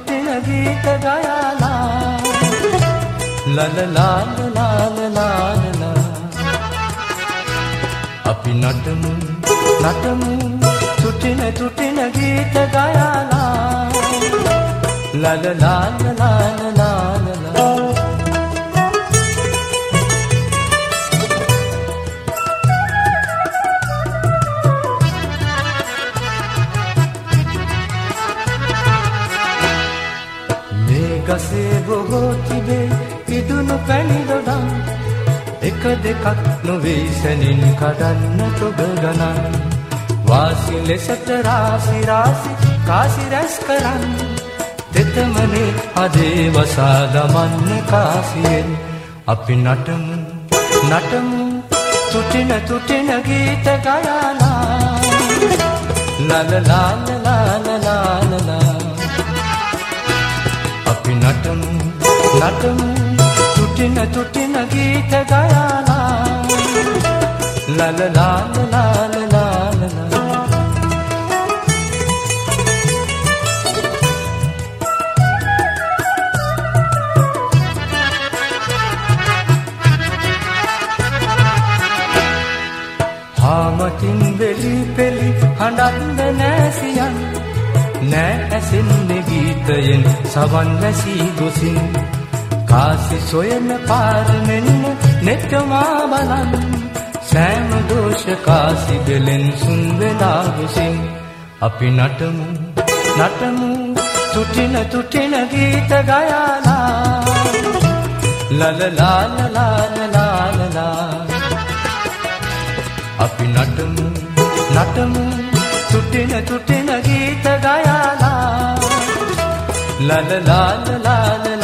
තුටින ගීත ගයලා ලලලා ලලලා අපි නටමු නටමු තුටින ගීත ගයලා ලලලා ලලලා ගසේ බොහෝ තිබේ පිදුණු පැණි දොඩම් එක දෙකක් නොවේ සැනින් කඩන්න තොග ගණන් වාසි ලෙසට රාසි රාසි කාසි රැස් කරන් තෙතමනේ අදේ වසා දමන්න කාසියෙන් අපි නටමු නටමු තුටින ගීත ගයලා ලලලා ලලලා අපි නටමු නටමු තුටින ගීත ගයලා ලලලා ලලලා හාමකින් වෙලි පෙලි හඬන්ද නැසියන් නෑ ඇසෙන්නේ ගීතයෙන් සවන් වැසී ගොසින් කාසි සොයන පාරමෙන්න නෙට්ටමා බලන් සෑම දෝෂ කාසි දෙලෙන් සුන් වෙලා ගොසින් අපි නටමු නටමු තුටින ගීත ගයලා ලලලා ලලලා අපි නටමු නටමු තුටින ගීත ගයලා ලලලා ලලලා